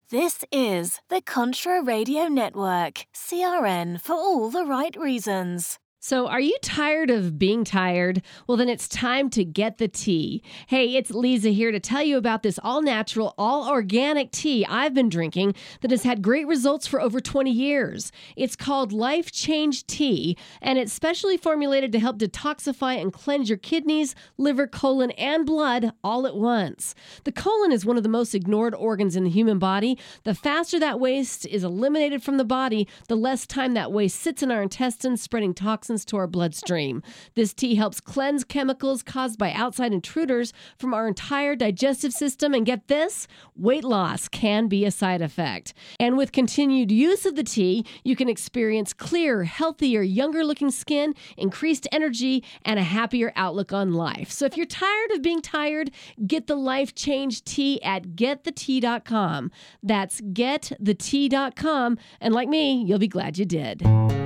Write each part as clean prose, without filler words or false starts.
This is the Contra Radio Network, CRN for all the right reasons. So, are you tired of being tired? Well, then it's time to get the tea. Hey, it's Lisa here to tell you about this all-natural, all-organic tea I've been drinking that has had great results for over 20 years. It's called Life Change Tea, and it's specially formulated to help detoxify and cleanse your kidneys, liver, colon, and blood all at once. The colon is one of the most ignored organs in the human body. The faster that waste is eliminated from the body, the less time that waste sits in our intestines, spreading toxins to our bloodstream. This tea helps cleanse chemicals caused by outside intruders from our entire digestive system. And get this, weight loss can be a side effect. And with continued use of the tea, you can experience clearer, healthier, younger looking skin, increased energy, and a happier outlook on life. So if you're tired of being tired, get the Life Change Tea at getthetea.com. That's getthetea.com. And like me, you'll be glad you did.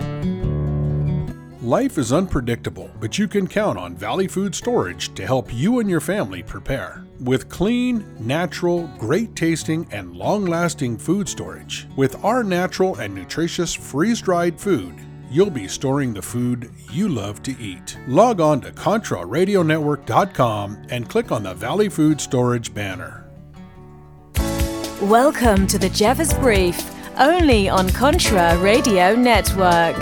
Life is unpredictable, but you can count on Valley Food Storage to help you and your family prepare. With clean, natural, great-tasting, and long-lasting food storage, with our natural and nutritious freeze-dried food, you'll be storing the food you love to eat. Log on to ContraRadioNetwork.com and click on the Valley Food Storage banner. Welcome to the Jeffers Brief, only on Contra Radio Network.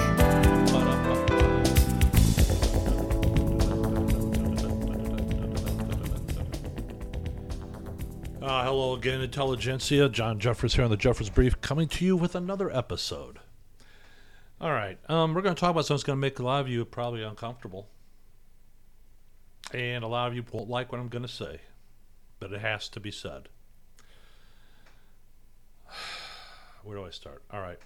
Hello again, Intelligentsia. John Jeffers here on the Jeffers Brief, coming to you with another episode. All right, we're going to talk about something that's going to make a lot of you probably uncomfortable. And a lot of you won't like what I'm going to say, but it has to be said. Where do I start? All right.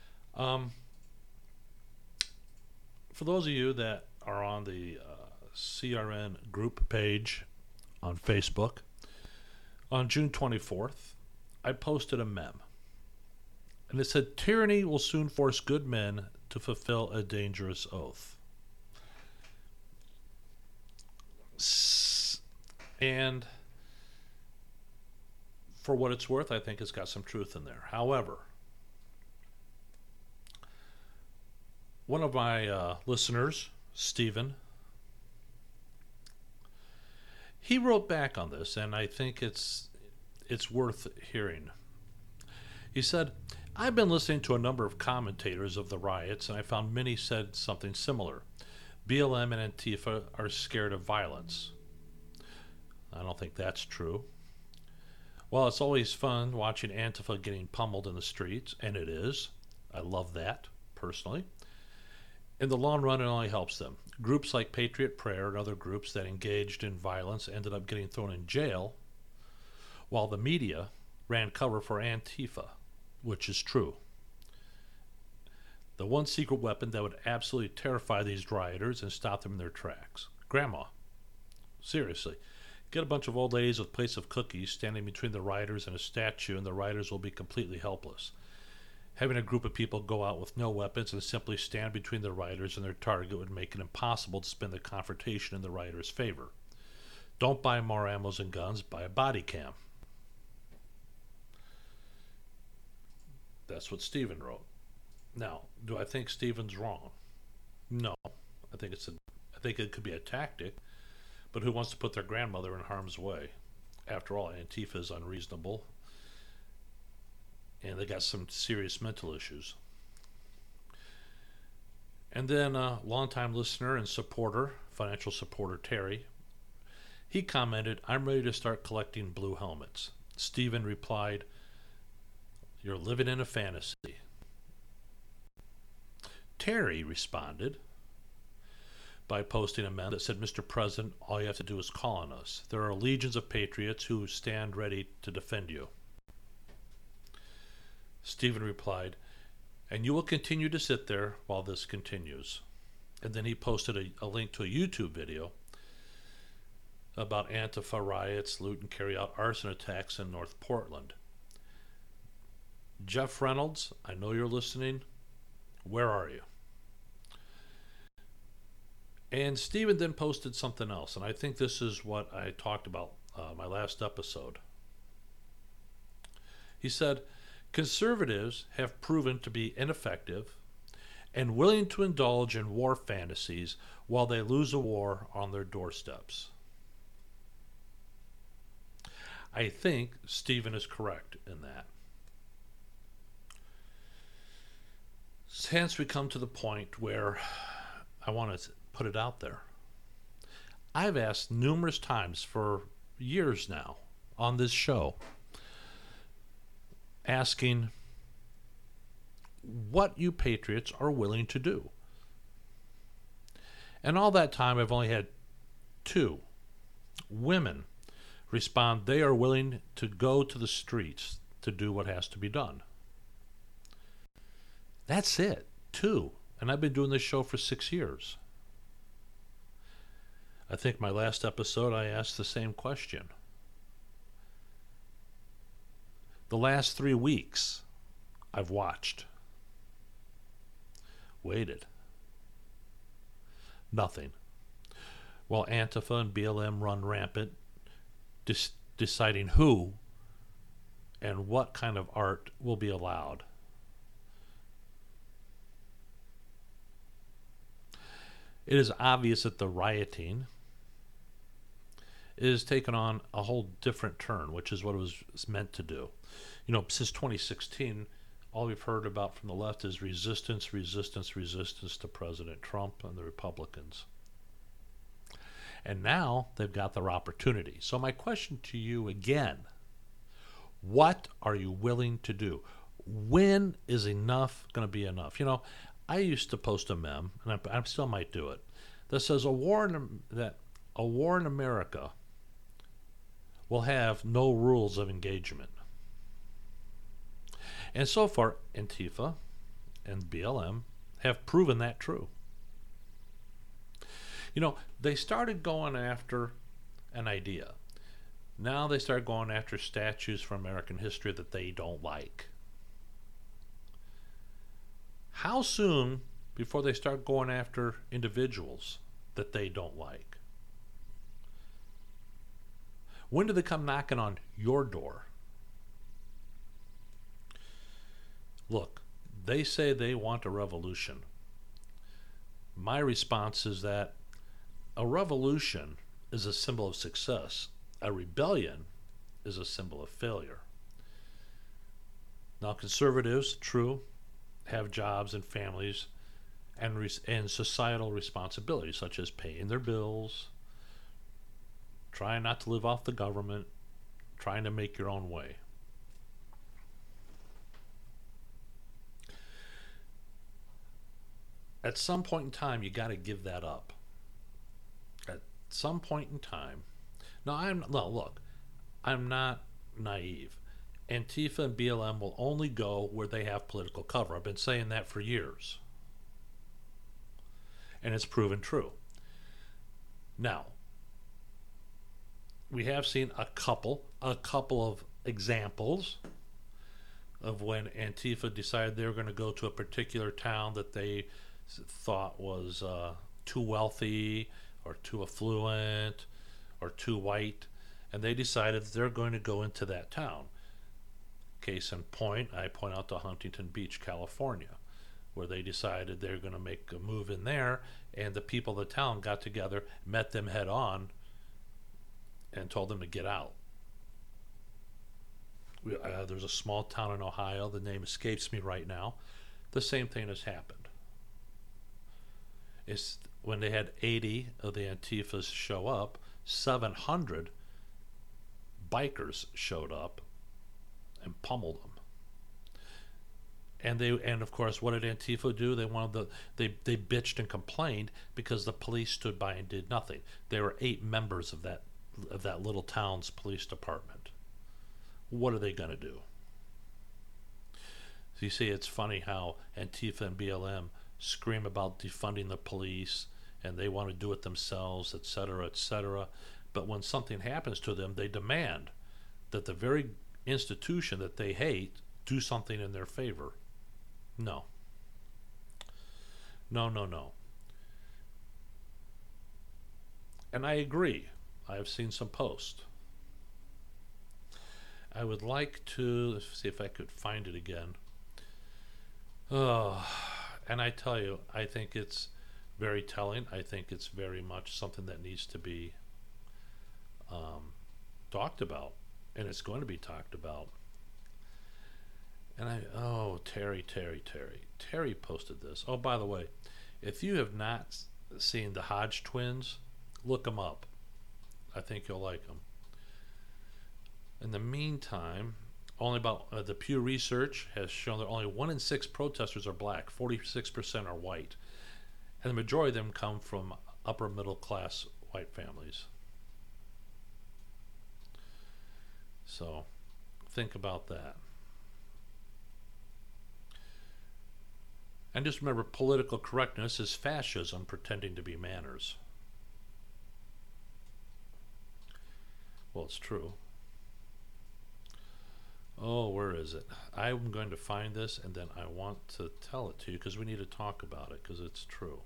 For those of you that are on the CRN group page on Facebook, on June 24th, I posted a meme. And it said, "Tyranny will soon force good men to fulfill a dangerous oath." And for what it's worth, I think it's got some truth in there. However, one of my listeners, Stephen, he wrote back on this, and I think it's worth hearing. He said, "I've been listening to a number of commentators of the riots, and I found many said something similar. BLM and Antifa are scared of violence. I don't think that's true. While it's always fun watching Antifa getting pummeled in the streets, and it is, I love that, personally. In the long run, it only helps them. Groups like Patriot Prayer and other groups that engaged in violence ended up getting thrown in jail, while the media ran cover for Antifa, which is true. The one secret weapon that would absolutely terrify these rioters and stop them in their tracks. Grandma. Seriously. Get a bunch of old ladies with plates of cookies standing between the rioters and a statue, and the rioters will be completely helpless. Having a group of people go out with no weapons and simply stand between the rioters and their target would make it impossible to spin the confrontation in the rioters' favor. Don't buy more ammos and guns, buy a body cam." That's what Stephen wrote. Now, do I think Stephen's wrong? No. I think it could be a tactic, but who wants to put their grandmother in harm's way? After all, Antifa is unreasonable, and they got some serious mental issues. And then a longtime listener and supporter, financial supporter Terry, he commented, "I'm ready to start collecting blue helmets." Stephen replied, "You're living in a fantasy." Terry responded by posting a meme that said, "Mr. President, all you have to do is call on us. There are legions of patriots who stand ready to defend you." Stephen replied, "And you will continue to sit there while this continues." And then he posted a link to a YouTube video about Antifa riots, loot and carry out arson attacks in North Portland. Jeff Reynolds, I know you're listening. Where are you? And Stephen then posted something else, and I think this is what I talked about my last episode. He said, Conservatives have proven to be ineffective and willing to indulge in war fantasies while they lose a war on their doorsteps. I think Stephen is correct in that. Hence, we come to the point where I want to put it out there. I've asked numerous times for years now on this show, asking what you patriots are willing to do. And all that time, I've only had 2 women respond they are willing to go to the streets to do what has to be done. That's it. 2. And I've been doing this show for 6 years. I think my last episode I asked the same question. The last 3 weeks I've watched. Waited. Nothing. While Antifa and BLM run rampant, deciding who and what kind of art will be allowed. It is obvious that the rioting is taken on a whole different turn, which is what it was meant to do. You know, since 2016, all we've heard about from the left is resistance, resistance, resistance to President Trump and the Republicans. And now they've got their opportunity. So my question to you again, what are you willing to do? When is enough going to be enough? You know, I used to post a meme, and I still might do it, that says a war in America will have no rules of engagement. And so far, Antifa and BLM have proven that true. You know, they started going after an idea. Now they start going after statues from American history that they don't like. How soon before they start going after individuals that they don't like? When do they come knocking on your door? Look, they say they want a revolution. My response is that a revolution is a symbol of success. A rebellion is a symbol of failure. Now, conservatives, true, have jobs and families and societal responsibilities, such as paying their bills, trying not to live off the government, trying to make your own way. At some point in time, you got to give that up. At some point in time. Look, I'm not naive. Antifa and BLM will only go where they have political cover. I've been saying that for years. And it's proven true. Now, we have seen a couple of examples of when Antifa decided they were going to go to a particular town that they thought was too wealthy or too affluent or too white, and they decided that they're going to go into that town. Case in point, I point out to Huntington Beach, California, where they decided they're going to make a move in there, and the people of the town got together, met them head on, and told them to get out. There's a small town in Ohio, the name escapes me right now. The same thing has happened. It's when they had 80 of the Antifas show up, 700 bikers showed up and pummeled them. And of course, what did Antifa do? They bitched and complained because the police stood by and did nothing. There were 8 members of that little town's police department. What are they going to do? So you see, it's funny how Antifa and BLM scream about defunding the police and they want to do it themselves, etc., etc. But when something happens to them, they demand that the very institution that they hate do something in their favor. No. And I agree. I have seen some posts. I would like to see if I could find it again. Oh, and I tell you, I think it's very telling. I think it's very much something that needs to be talked about, and it's going to be talked about. And Terry posted this. Oh, by the way, if you have not seen the Hodge twins, look them up. I think you'll like them. In the meantime, the Pew Research has shown that only 1 in 6 protesters are black, 46% are white, and the majority of them come from upper middle class white families. So, think about that. And just remember, political correctness is fascism pretending to be manners. Well, it's true. Oh, where is it? I'm going to find this, and then I want to tell it to you because we need to talk about it because it's true.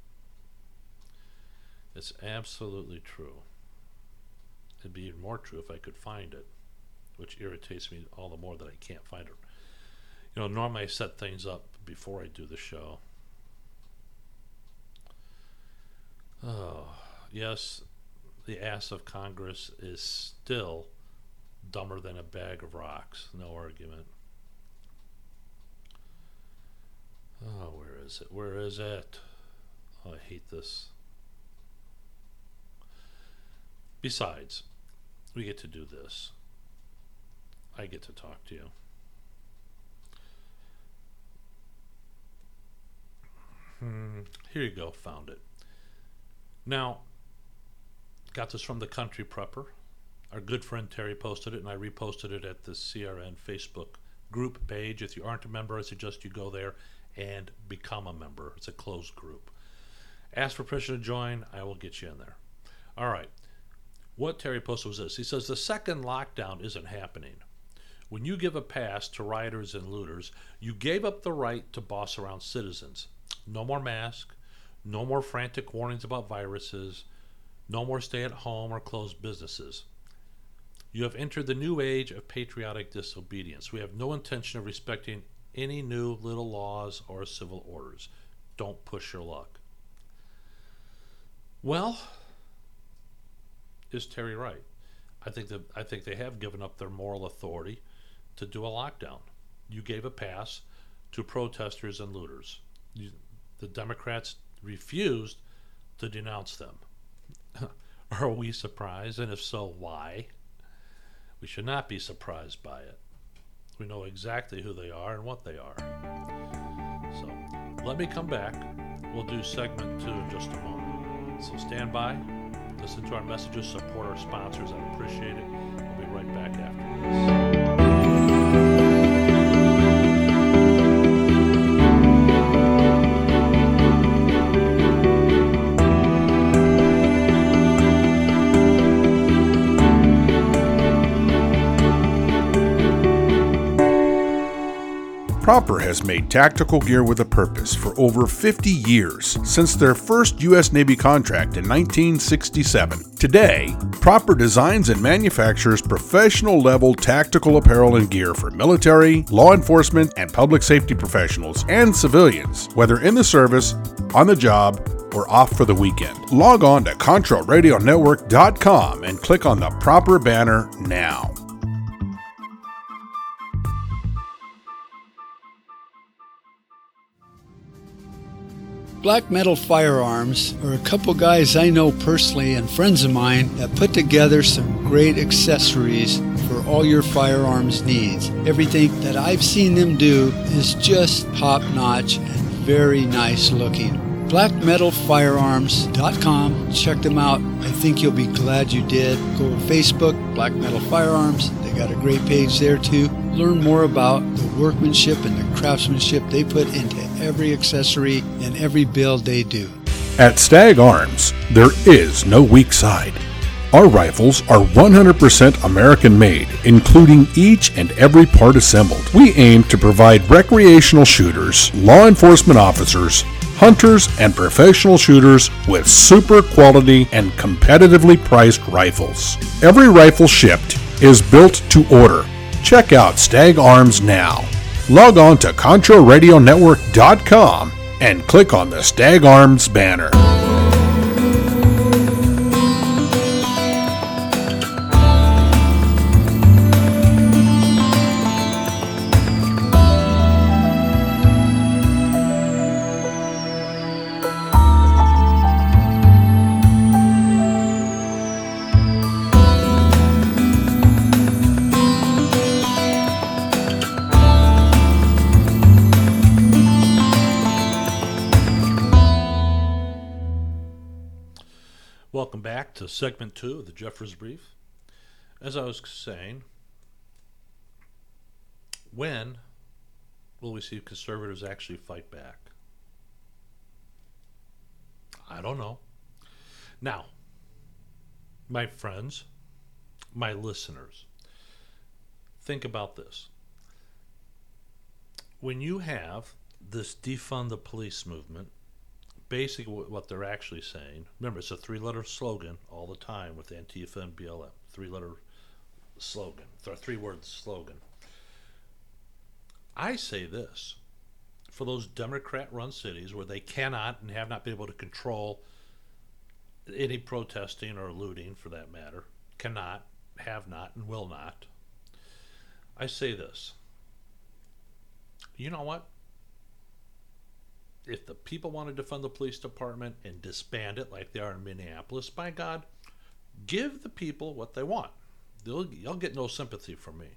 It's absolutely true. It'd be even more true if I could find it, which irritates me all the more that I can't find it. You know, normally I set things up before I do the show. Oh, yes, the ass of Congress is still dumber than a bag of rocks. No argument. Oh, where is it? Where is it? Oh, I hate this. Besides, we get to do this. I get to talk to you. Here you go. Found it. Now, got this from the Country Prepper. Our good friend Terry posted it, and I reposted it at the CRN Facebook group page. If you aren't a member, I suggest you go there and become a member. It's a closed group. Ask for permission to join. I will get you in there. All right. What Terry posted was this. He says, the second lockdown isn't happening. When you give a pass to rioters and looters, you gave up the right to boss around citizens. No more masks. No more frantic warnings about viruses. No more stay at home or closed businesses. You have entered the new age of patriotic disobedience. We have no intention of respecting any new little laws or civil orders. Don't push your luck. Well, is Terry right? I think they have given up their moral authority to do a lockdown. You gave a pass to protesters and looters. The Democrats refused to denounce them. Are we surprised? And if so, why? We should not be surprised by it. We know exactly who they are and what they are. So let me come back. We'll do segment 2 in just a moment. So stand by, listen to our messages, support our sponsors. I appreciate it. We'll be right back after this. Proper has made tactical gear with a purpose for over 50 years, since their first U.S. Navy contract in 1967. Today, Proper designs and manufactures professional-level tactical apparel and gear for military, law enforcement, and public safety professionals and civilians, whether in the service, on the job, or off for the weekend. Log on to ContraRadioNetwork.com and click on the Proper banner now. Black Metal Firearms are a couple guys I know personally and friends of mine that put together some great accessories for all your firearms needs. Everything that I've seen them do is just top-notch and very nice looking. BlackMetalFirearms.com. Check them out. I think you'll be glad you did. Go to Facebook, Black Metal Firearms. They got a great page there too. Learn more about the workmanship and the craftsmanship they put into every accessory and every build they do. At Stag Arms, there is no weak side. Our rifles are 100% American made, including each and every part assembled. We aim to provide recreational shooters, law enforcement officers, hunters, and professional shooters with super quality and competitively priced rifles. Every rifle shipped is built to order Check out Stag Arms now. Log on to ContraRadioNetwork.com and click on the Stag Arms banner. Welcome back to segment 2 of the Jeffers Brief. As I was saying, when will we see conservatives actually fight back? I don't know. Now, my friends, my listeners, think about this. When you have this defund the police movement, basically what they're actually saying, remember, it's a 3-letter slogan all the time with Antifa and BLM. 3-letter slogan, 3-word slogan. I say this, for those Democrat-run cities where they cannot and have not been able to control any protesting or looting, for that matter, cannot, have not, and will not, I say this. You know what? If the people want to defund the police department and disband it like they are in Minneapolis, by God, give the people what they want. You'll get no sympathy from me.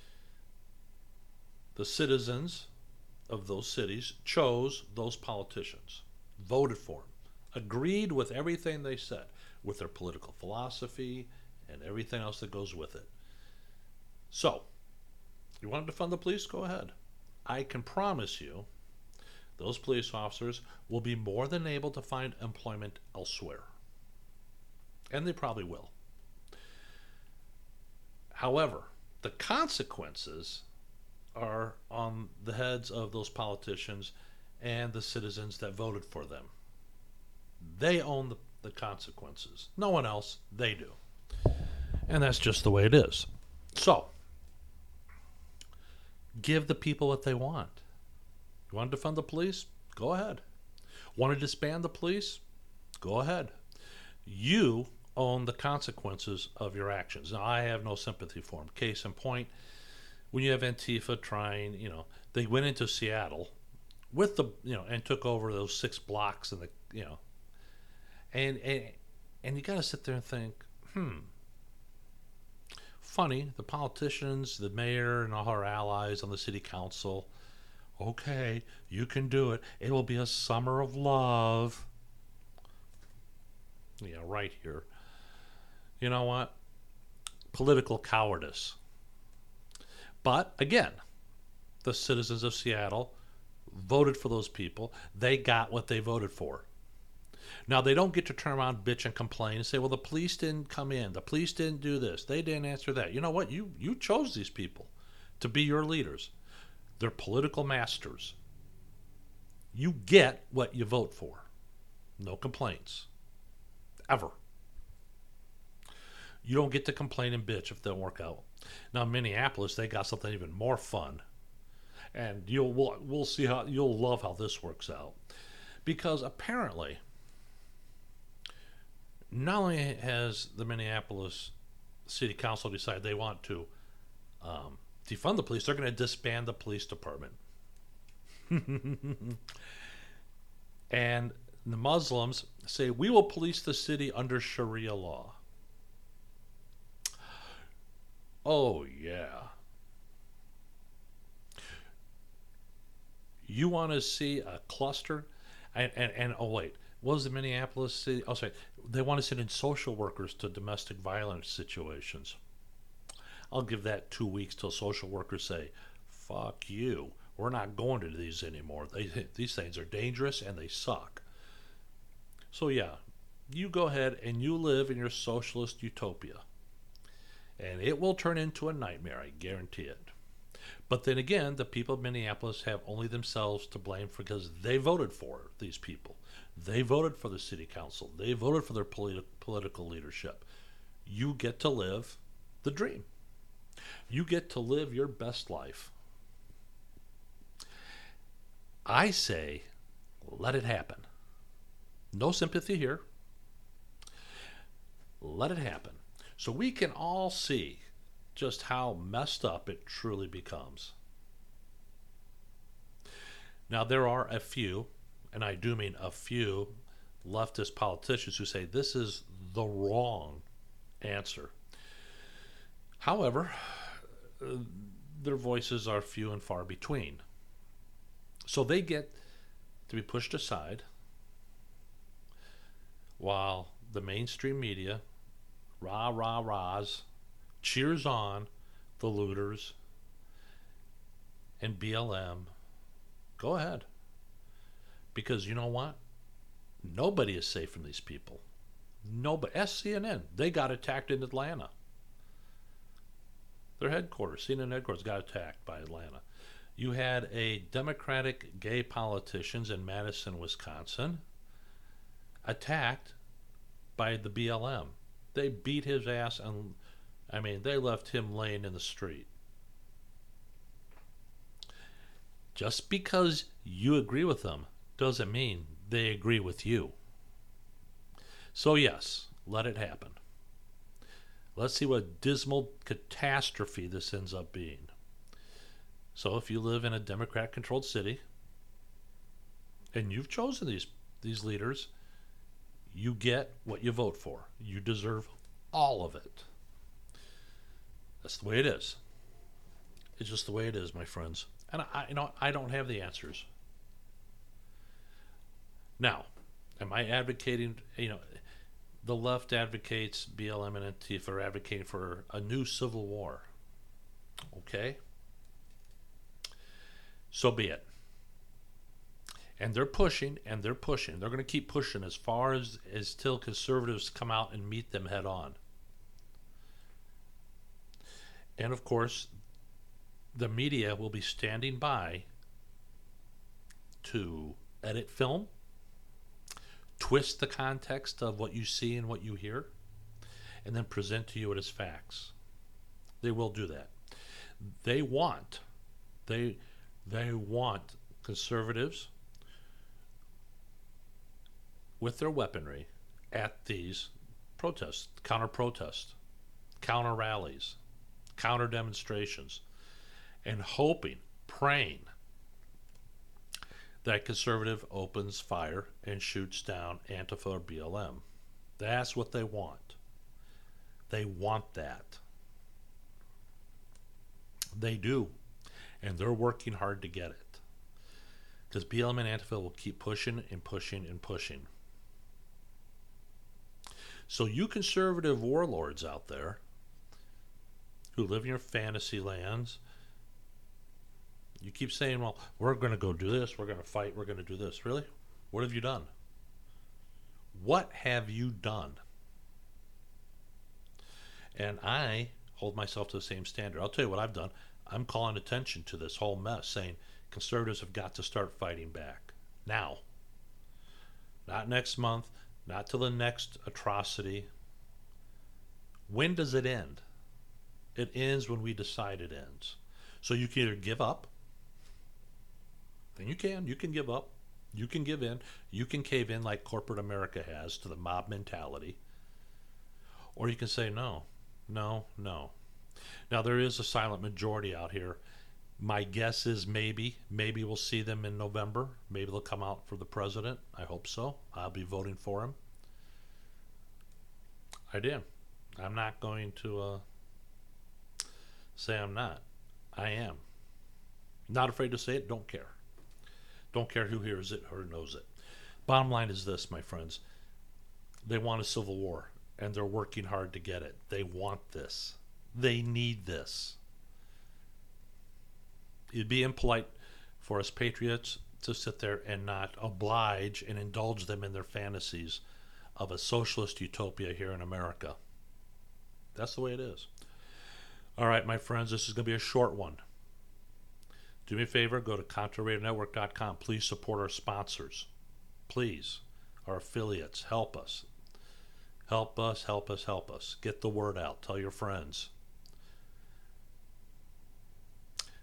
The citizens of those cities chose those politicians, voted for them, agreed with everything they said, with their political philosophy and everything else that goes with it. So, you want to defund the police? Go ahead. I can promise you those police officers will be more than able to find employment elsewhere. And they probably will. However, the consequences are on the heads of those politicians and the citizens that voted for them. They own the consequences. No one else. They do. And that's just the way it is. So, give the people what they want. You want to defund the police? Go ahead. Want to disband the police? Go ahead. You own the consequences of your actions. Now, I have no sympathy for them. Case in point, when you have Antifa trying, they went into Seattle with and took over those 6 blocks and and you got to sit there and think, funny, the politicians, the mayor, and all our allies on the city council, okay, you can do it. It will be a summer of love. Yeah, right here. You know what? Political cowardice. But, again, the citizens of Seattle voted for those people. They got what they voted for. Now, they don't get to turn around, bitch, and complain and say, well, the police didn't come in. The police didn't do this. They didn't answer that. You know what? You chose these people to be your leaders. They're political masters. You get what you vote for. No complaints. Ever. You don't get to complain and bitch if they don't work out. Now, in Minneapolis, they got something even more fun. And we'll see how you'll love how this works out. Because apparently, not only has the Minneapolis City Council decided they want to defund the police, they're going to disband the police department. And the Muslims say, we will police the city under Sharia law. Oh, yeah. You want to see a cluster? And oh, wait. What was the Minneapolis city? Oh, sorry. They want to send in social workers to domestic violence situations. I'll give that 2 weeks till social workers say, fuck you. We're not going to these anymore. These things are dangerous and they suck. So, yeah, you go ahead and you live in your socialist utopia. And it will turn into a nightmare, I guarantee it. But then again, the people of Minneapolis have only themselves to blame because they voted for these people. They voted for the city council. They voted for their political leadership. You get to live the dream. You get to live your best life. I say, let it happen. No sympathy here. Let it happen. So we can all see just how messed up it truly becomes. Now, there are a few, and I do mean a few, leftist politicians who say this is the wrong answer. However, their voices are few and far between. So they get to be pushed aside while the mainstream media rah-rahs cheers on the looters and BLM. Go ahead. Because you know what? Nobody is safe from these people. Nobody. SCNN, they got attacked in Atlanta. Their headquarters, CNN headquarters, got attacked by Atlanta. You had a Democratic gay politicians in Madison, Wisconsin, attacked by the BLM. They beat his ass, and they left him laying in the street. Just because you agree with them doesn't mean they agree with you. So yes, let it happen. Let's see what dismal catastrophe this ends up being. So if you live in a Democrat-controlled city and you've chosen these leaders, you get what you vote for. You deserve all of it. That's the way it is. It's just the way it is, my friends. And I don't have the answers. Now, am I advocating, the left advocates, BLM and Antifa are advocating for a new civil war. Okay? So be it. And they're pushing, and they're pushing. They're going to keep pushing as far as till conservatives come out and meet them head on. And of course, the media will be standing by to edit film, twist the context of what you see and what you hear, and then present to you it as facts. They will do that. They want conservatives with their weaponry at these protests, counter-protests, counter-rallies, counter-demonstrations, and hoping, praying that conservative opens fire and shoots down Antifa or BLM. That's what they want. They want that. They do. And they're working hard to get it. Because BLM and Antifa will keep pushing and pushing and pushing. So you conservative warlords out there who live in your fantasy lands, you keep saying, well, we're going to go do this, we're going to fight, we're going to do this. Really? What have you done? What have you done? And I hold myself to the same standard. I'll tell you what I've done. I'm calling attention to this whole mess, saying conservatives have got to start fighting back. Now. Not next month, not till the next atrocity. When does it end? It ends when we decide it ends. So you can either give up, and you can give up, you can give in, you can cave in like corporate America has to the mob mentality, or you can say no. Now there is a silent majority out here. My guess is maybe we'll see them in November. Maybe they'll come out for the president. I hope so. I'll be voting for him. I do. I'm not going to say I'm not. I am. Not afraid to say it. Don't care. Don't care who hears it or knows it. Bottom line is this, my friends. They want a civil war, and they're working hard to get it. They want this. They need this. It'd be impolite for us patriots to sit there and not oblige and indulge them in their fantasies of a socialist utopia here in America. That's the way it is. All right, my friends, this is going to be a short one. Do me a favor, go to ContraRadioNetwork.com. Please support our sponsors. Please, our affiliates, help us. Help us. Get the word out. Tell your friends.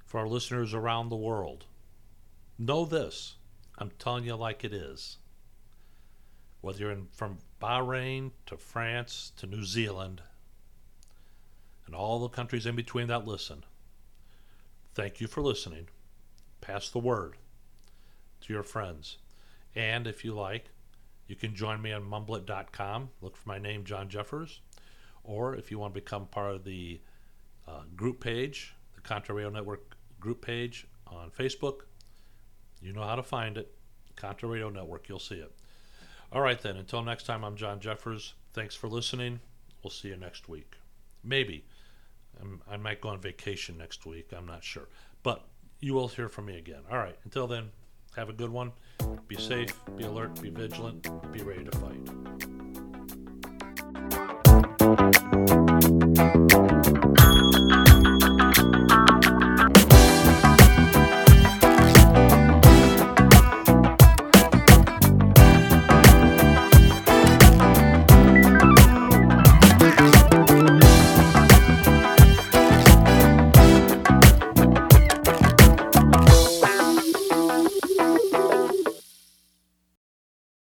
for our listeners around the world. Know this. I'm telling you like it is. Whether you're from Bahrain to France to New Zealand and all the countries in between that listen, thank you for listening. Pass the word to your friends. And if you like, you can join me on mumblet.com. Look for my name, John Jeffers. Or if you want to become part of the group page, the Contra Radio Network group page on Facebook, you know how to find it. Contra Radio Network, you'll see it. All right, then. Until next time, I'm John Jeffers. Thanks for listening. We'll see you next week. Maybe. I might go on vacation next week. I'm not sure. But you will hear from me again. All right. Until then, have a good one. Be safe, be alert, be vigilant, be ready to fight.